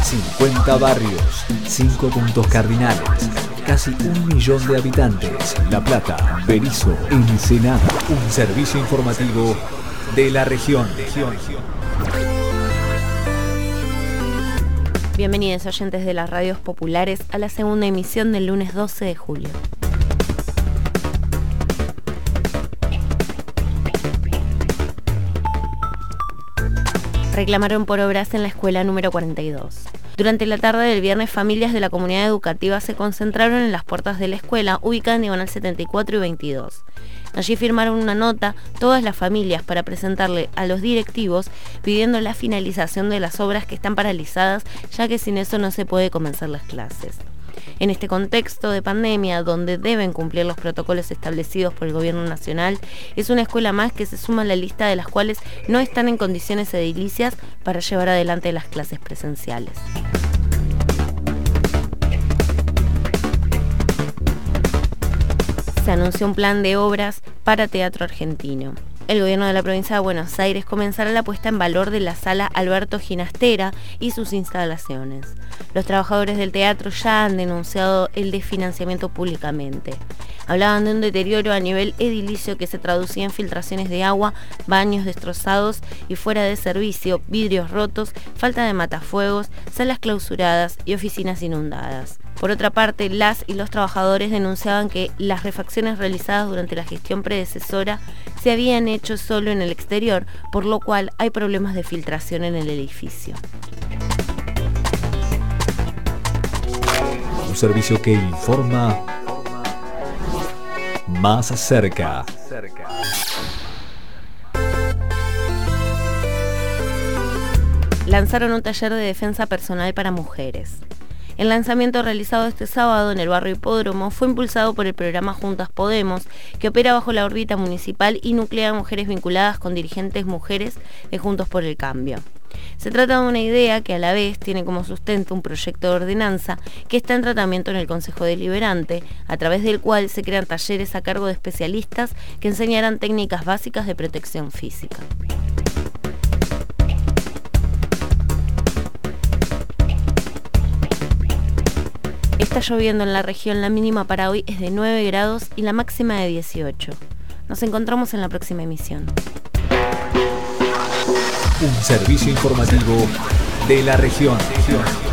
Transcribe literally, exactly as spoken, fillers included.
cincuenta barrios, cinco puntos cardinales, casi un millón de habitantes. La Plata, Berisso, Ensenada. Un servicio informativo de la región. Bienvenidos oyentes de las radios populares a la segunda emisión del lunes doce de julio. Reclamaron por obras en la escuela número cuarenta y dos. Durante la tarde del viernes, familias de la comunidad educativa se concentraron en las puertas de la escuela, ubicada en Diagonal setenta y cuatro y veintidós. Allí firmaron una nota todas las familias para presentarle a los directivos pidiendo la finalización de las obras que están paralizadas, ya que sin eso no se puede comenzar las clases. En este contexto de pandemia, donde deben cumplir los protocolos establecidos por el Gobierno Nacional, es una escuela más que se suma a la lista de las cuales no están en condiciones edilicias para llevar adelante las clases presenciales. Se anunció un plan de obras para teatro argentino. El gobierno de la provincia de Buenos Aires comenzará la puesta en valor de la sala Alberto Ginastera y sus instalaciones. Los trabajadores del teatro ya han denunciado el desfinanciamiento públicamente. Hablaban de un deterioro a nivel edilicio que se traducía en filtraciones de agua, baños destrozados y fuera de servicio, vidrios rotos, falta de matafuegos, salas clausuradas y oficinas inundadas. Por otra parte, las y los trabajadores denunciaban que las refacciones realizadas durante la gestión predecesora se habían hecho solo en el exterior, por lo cual hay problemas de filtración en el edificio. Un servicio que informa más cerca. Lanzaron un taller de defensa personal para mujeres. El lanzamiento realizado este sábado en el barrio Hipódromo fue impulsado por el programa Juntas Podemos, que opera bajo la órbita municipal y nuclea a mujeres vinculadas con dirigentes mujeres de Juntos por el Cambio. Se trata de una idea que a la vez tiene como sustento un proyecto de ordenanza que está en tratamiento en el Consejo Deliberante, a través del cual se crean talleres a cargo de especialistas que enseñarán técnicas básicas de protección física. Está lloviendo en la región, la mínima para hoy es de nueve grados y la máxima de dieciocho. Nos encontramos en la próxima emisión. Un servicio informativo de la región.